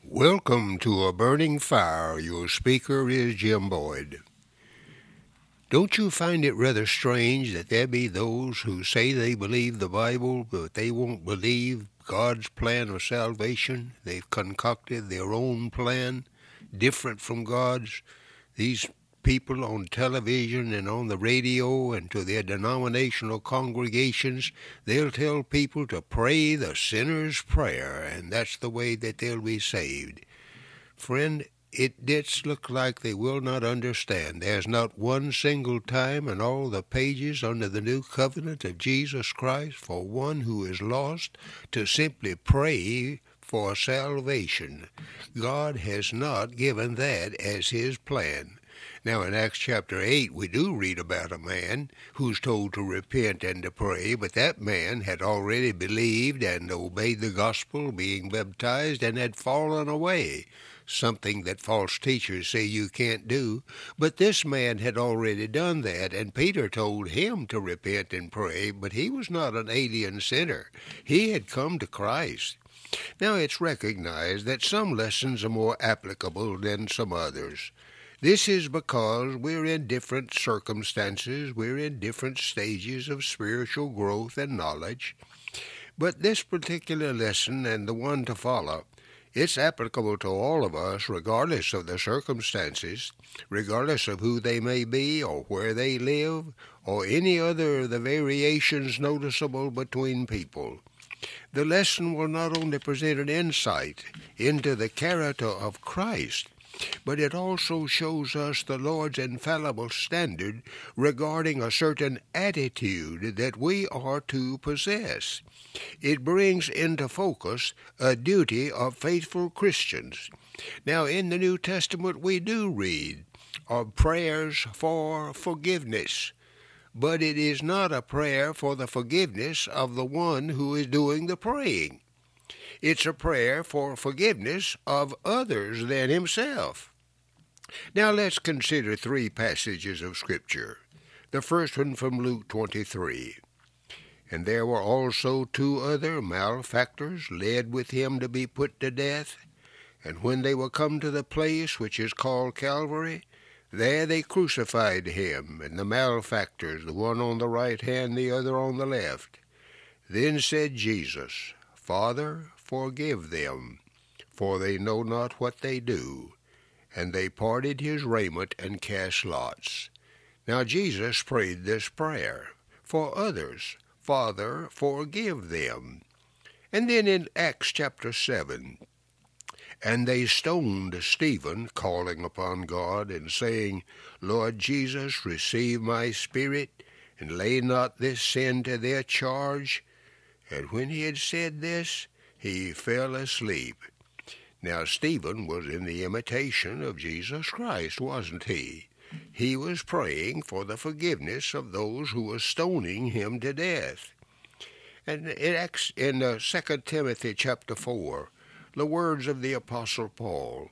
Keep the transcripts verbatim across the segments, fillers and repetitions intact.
Welcome to A Burning Fire. Your speaker is Jim Boyd. Don't you find it rather strange that there be those who say they believe the Bible, but they won't believe God's plan of salvation? They've concocted their own plan, different from God's. These people on television and on the radio and to their denominational congregations, they'll tell people to pray the sinner's prayer, and that's the way that they'll be saved. Friend, it does look like they will not understand. There's not one single time in all the pages under the new covenant of Jesus Christ for one who is lost to simply pray for salvation. God has not given that as his plan. Now, in Acts chapter eight, we do read about a man who's told to repent and to pray, but that man had already believed and obeyed the gospel, being baptized, and had fallen away, something that false teachers say you can't do. But this man had already done that, and Peter told him to repent and pray, but he was not an alien sinner. He had come to Christ. Now, it's recognized that some lessons are more applicable than some others. This is because we're in different circumstances, we're in different stages of spiritual growth and knowledge. But this particular lesson and the one to follow, it's applicable to all of us regardless of the circumstances, regardless of who they may be or where they live, or any other of the variations noticeable between people. The lesson will not only present an insight into the character of Christ, but it also shows us the Lord's infallible standard regarding a certain attitude that we are to possess. It brings into focus a duty of faithful Christians. Now, in the New Testament, we do read of prayers for forgiveness, but it is not a prayer for the forgiveness of the one who is doing the praying. It's a prayer for forgiveness of others than himself. Now let's consider three passages of Scripture. The first one from Luke twenty-three. And there were also two other malefactors led with him to be put to death. And when they were come to the place which is called Calvary, there they crucified him, and the malefactors, the one on the right hand, the other on the left. Then said Jesus, Father, forgive them, for they know not what they do. And they parted his raiment and cast lots. Now Jesus prayed this prayer for others, Father, forgive them. And then in Acts chapter seven, and they stoned Stephen, calling upon God, and saying, Lord Jesus, receive my spirit, and lay not this sin to their charge. And when he had said this, he fell asleep. Now Stephen was in the imitation of Jesus Christ, wasn't he? He was praying for the forgiveness of those who were stoning him to death. And in, in uh, Second Timothy chapter four, the words of the Apostle Paul,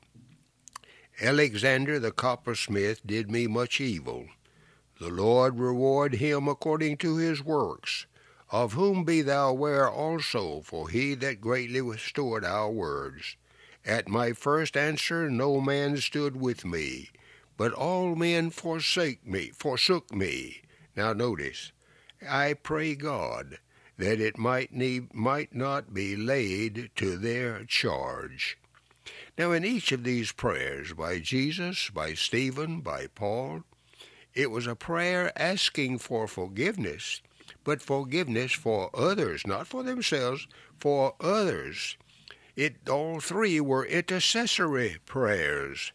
Alexander the coppersmith did me much evil. The Lord reward him according to his works. Of whom be thou aware also, for he that greatly withstood our words. At my first answer no man stood with me, but all men forsake me, forsook me. Now notice, I pray God that it might need, might not be laid to their charge. Now in each of these prayers, by Jesus, by Stephen, by Paul, it was a prayer asking for forgiveness, but forgiveness for others, not for themselves, for others. It, all three were intercessory prayers.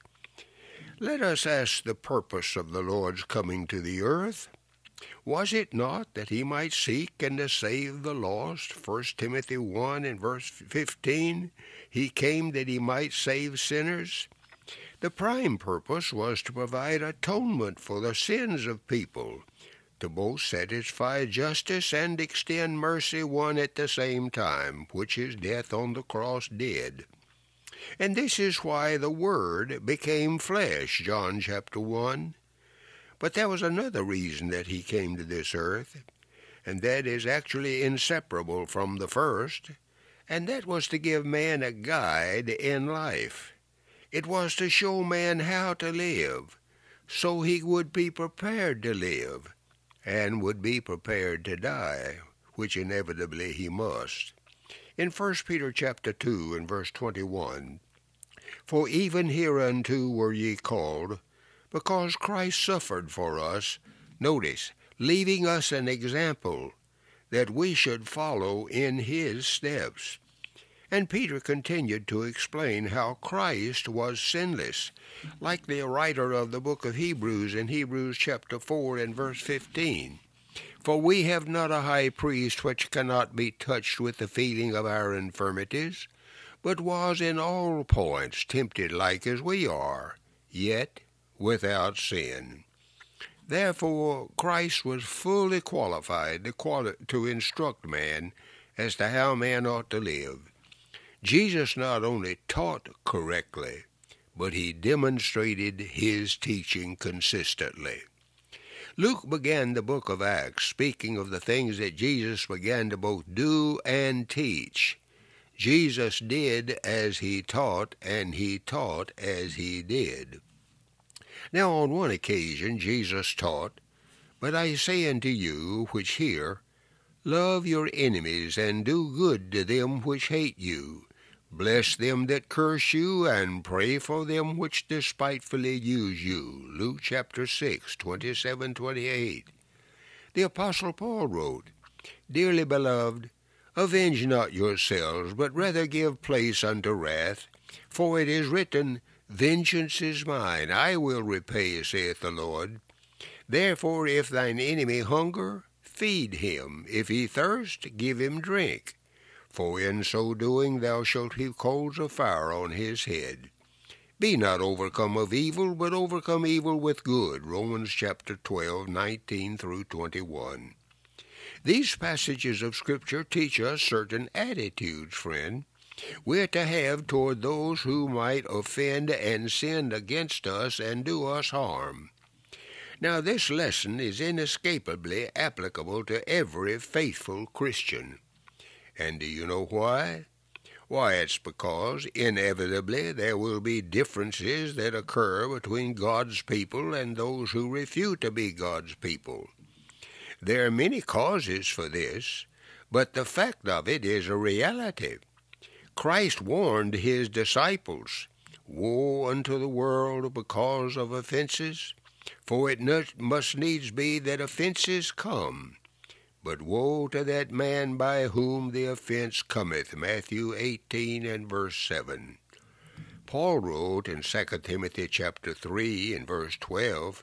Let us ask the purpose of the Lord's coming to the earth. Was it not that he might seek and to save the lost? First Timothy one and verse fifteen, he came that he might save sinners. The prime purpose was to provide atonement for the sins of people, to both satisfy justice and extend mercy one at the same time, which his death on the cross did. And this is why the Word became flesh, John chapter one. But there was another reason that he came to this earth, and that is actually inseparable from the first, and that was to give man a guide in life. It was to show man how to live, so he would be prepared to live, and would be prepared to die, which inevitably he must. In First Peter chapter two and verse twenty-one, "For even hereunto were ye called, because Christ suffered for us," notice, "leaving us an example, that we should follow in his steps." And Peter continued to explain how Christ was sinless, like the writer of the book of Hebrews in Hebrews chapter four and verse fifteen. "For we have not a high priest which cannot be touched with the feeling of our infirmities, but was in all points tempted like as we are, yet without sin." Therefore Christ was fully qualified to, quali- to instruct man as to how man ought to live. Jesus not only taught correctly, but he demonstrated his teaching consistently. Luke began the book of Acts speaking of the things that Jesus began to both do and teach. Jesus did as he taught, and he taught as he did. Now on one occasion Jesus taught, "But I say unto you which hear, love your enemies, and do good to them which hate you. Bless them that curse you, and pray for them which despitefully use you." Luke chapter six, twenty-seven, twenty-eight. The Apostle Paul wrote, "Dearly beloved, avenge not yourselves, but rather give place unto wrath. For it is written, Vengeance is mine, I will repay, saith the Lord. Therefore if thine enemy hunger, feed him. If he thirst, give him drink. For in so doing thou shalt heap coals of fire on his head. Be not overcome of evil, but overcome evil with good." Romans chapter twelve, nineteen through twenty-one. These passages of Scripture teach us certain attitudes, friend, we're to have toward those who might offend and sin against us and do us harm. Now this lesson is inescapably applicable to every faithful Christian. And do you know why? Why, it's because inevitably there will be differences that occur between God's people and those who refuse to be God's people. There are many causes for this, but the fact of it is a reality. Christ warned his disciples, "Woe unto the world because of offenses, for it must needs be that offenses come. But woe to that man by whom the offense cometh." Matthew eighteen and verse seven. Paul wrote in Second Timothy chapter three and verse twelve,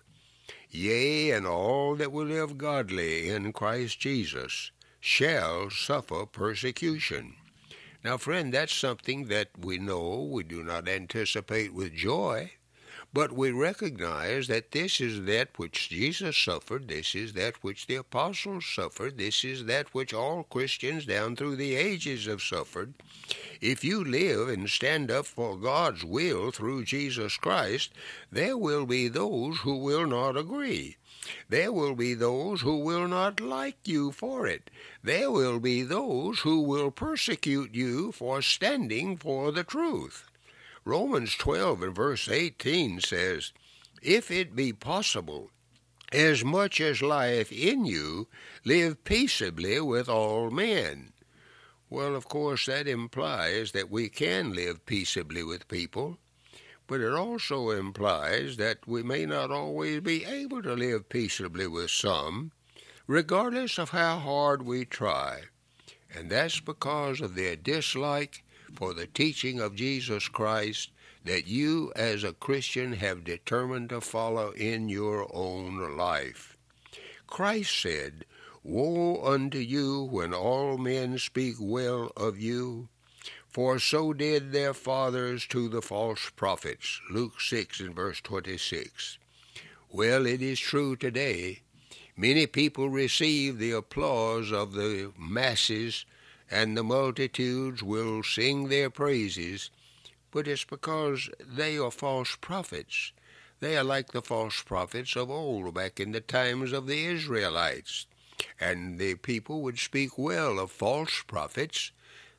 "Yea, and all that will live godly in Christ Jesus shall suffer persecution." Now, friend, that's something that we know we do not anticipate with joy, but we recognize that this is that which Jesus suffered, this is that which the apostles suffered, this is that which all Christians down through the ages have suffered. If you live and stand up for God's will through Jesus Christ, there will be those who will not agree. There will be those who will not like you for it. There will be those who will persecute you for standing for the truth. Romans twelve and verse eighteen says, "If it be possible, as much as lieth in you, live peaceably with all men." Well, of course, that implies that we can live peaceably with people, but it also implies that we may not always be able to live peaceably with some, regardless of how hard we try. And that's because of their dislike for the teaching of Jesus Christ that you as a Christian have determined to follow in your own life. Christ said, "Woe unto you when all men speak well of you, for so did their fathers to the false prophets." Luke six and verse twenty-six. Well, it is true today. Many people receive the applause of the masses, and the multitudes will sing their praises, but it's because they are false prophets. They are like the false prophets of old, back in the times of the Israelites. And the people would speak well of false prophets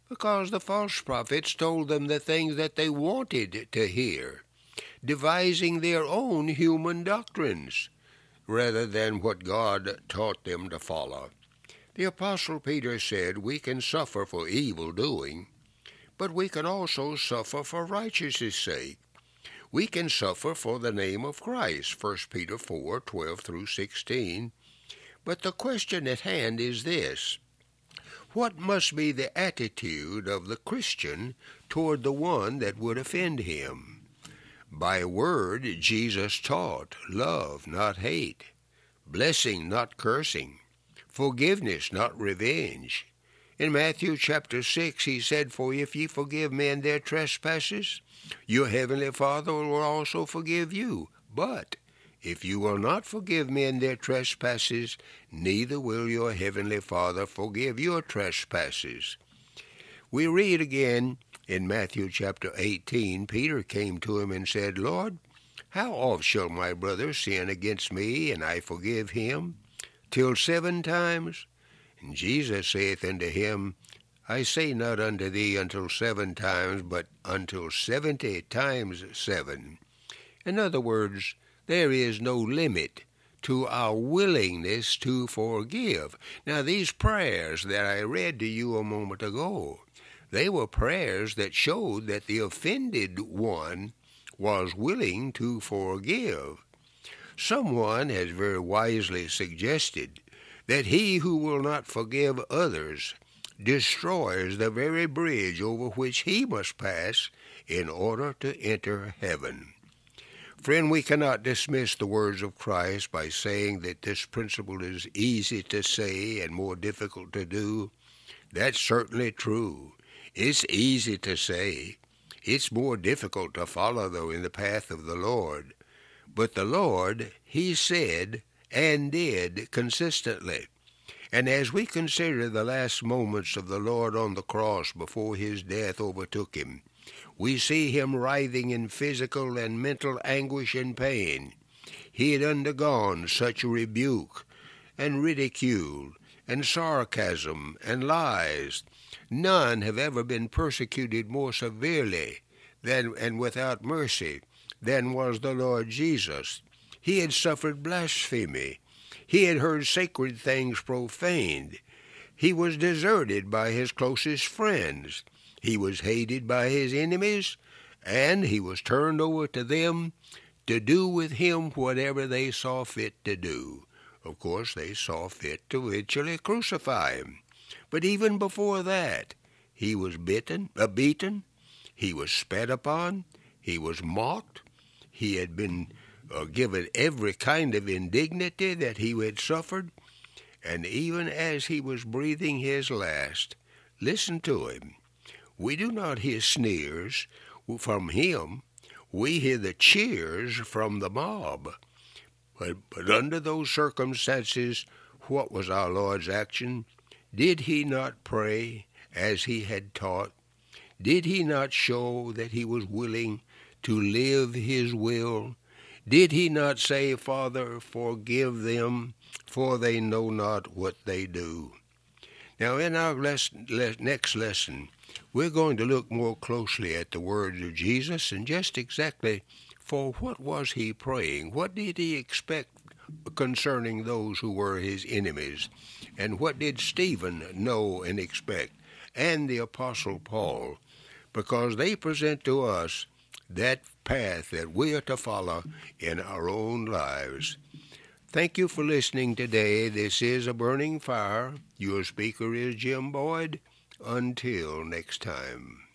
because the false prophets told them the things that they wanted to hear, devising their own human doctrines rather than what God taught them to follow. The Apostle Peter said we can suffer for evil doing, but we can also suffer for righteousness' sake. We can suffer for the name of Christ, First Peter four, twelve through sixteen. But the question at hand is this: what must be the attitude of the Christian toward the one that would offend him? By word, Jesus taught love, not hate, blessing, not cursing, forgiveness, not revenge. In Matthew chapter six, he said, "For if ye forgive men their trespasses, your heavenly Father will also forgive you. But if you will not forgive men their trespasses, neither will your heavenly Father forgive your trespasses." We read again in Matthew chapter eighteen, Peter came to him and said, "Lord, how oft shall my brother sin against me, and I forgive him? Till seven times?" And Jesus saith unto him, "I say not unto thee until seven times, but until seventy times seven." In other words, there is no limit to our willingness to forgive. Now, these prayers that I read to you a moment ago, they were prayers that showed that the offended one was willing to forgive. Someone has very wisely suggested that he who will not forgive others destroys the very bridge over which he must pass in order to enter heaven. Friend, we cannot dismiss the words of Christ by saying that this principle is easy to say and more difficult to do. That's certainly true. It's easy to say. It's more difficult to follow, though, in the path of the Lord. But the Lord, he said and did consistently. And as we consider the last moments of the Lord on the cross before his death overtook him, we see him writhing in physical and mental anguish and pain. He had undergone such rebuke and ridicule and sarcasm and lies. None have ever been persecuted more severely than and without mercy than was the Lord Jesus. He had suffered blasphemy. He had heard sacred things profaned. He was deserted by his closest friends. He was hated by his enemies, and he was turned over to them to do with him whatever they saw fit to do. Of course, they saw fit to eventually crucify him. But even before that, he was bitten, uh, beaten, he was spat upon, he was mocked, he had been uh, given every kind of indignity that he had suffered, and even as he was breathing his last, listen to him. We do not hear sneers from him. We hear the cheers from the mob. But, but under those circumstances, what was our Lord's action? Did he not pray as he had taught? Did he not show that he was willing to live his will? Did he not say, "Father, forgive them, for they know not what they do"? Now, in our lesson, le- next lesson, we're going to look more closely at the words of Jesus and just exactly for what was he praying? What did he expect concerning those who were his enemies? And what did Stephen know and expect? And the Apostle Paul, because they present to us that path that we are to follow in our own lives. Thank you for listening today. This is A Burning Fire. Your speaker is Jim Boyd. Until next time.